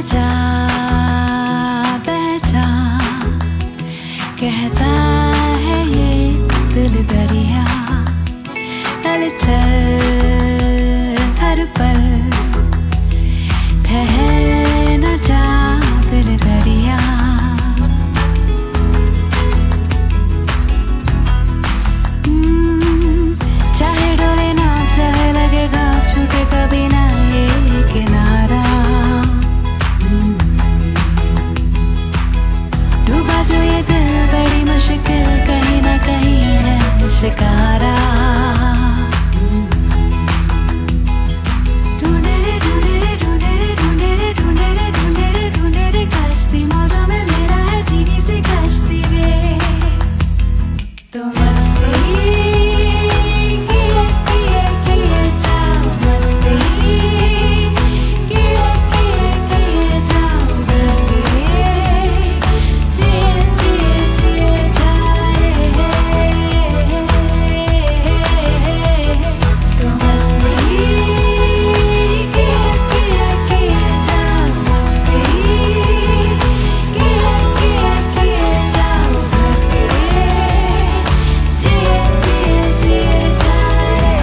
जा बह जा, कहता है ये दिल दरिया। हलचल हर पल, ठहर न जा दिल दरिया। चाहे डोले ना चाहे लगे घाव, छूटे कभी ना ये किनारा। डूबा जो ये दिल बड़ी मुश्किल, कहीं ना कहीं है शिकारा। ढूंढे रे ढूंढे रे ढूंढे रे ढूंढे रे ढूंढे रे ढूंढे रे ढूंढे रे कश्ती, मौजों में मेरा है धीमी सी कश्ती रे। तो मस्ती किए जाओ, मस्ती किए जाओ, जिए जाए। तो मस्ती किए जाओ, मस्ती किए जाओ, जिए जाए।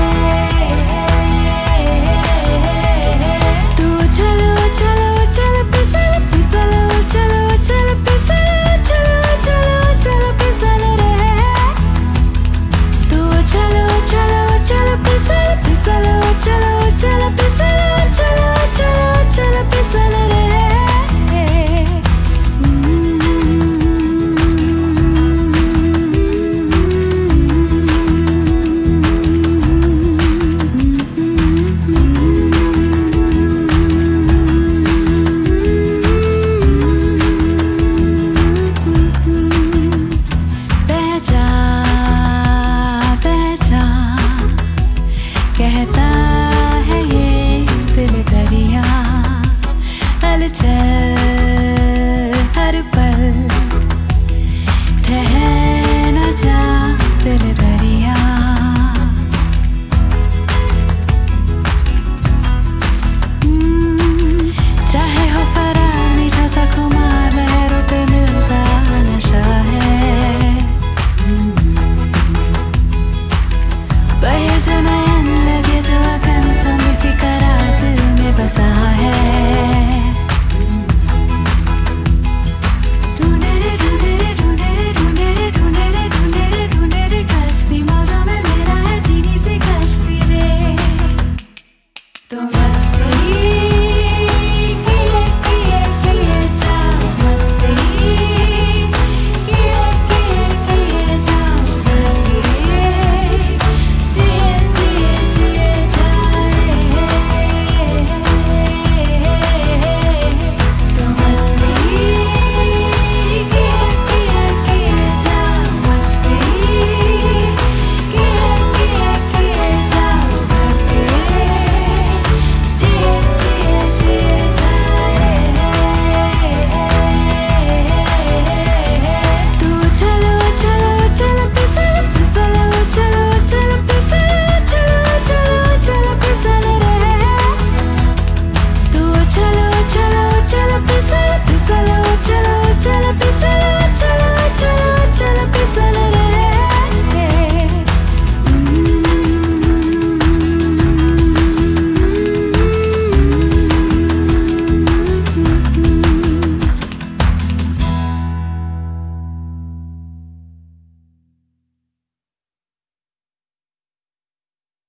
तू चलो चलो चल फिसल फिसल, चलो चल फिसल, चलो चलो चल फिसल रे। तू चलो चलो चल फिसल फिसल, चलो चल फिसल, चलो चलो चल फिसल रे। बह जा कहता है ये दिल दरिया। हलचल हर पल, ठहर न जा दिल दरिया।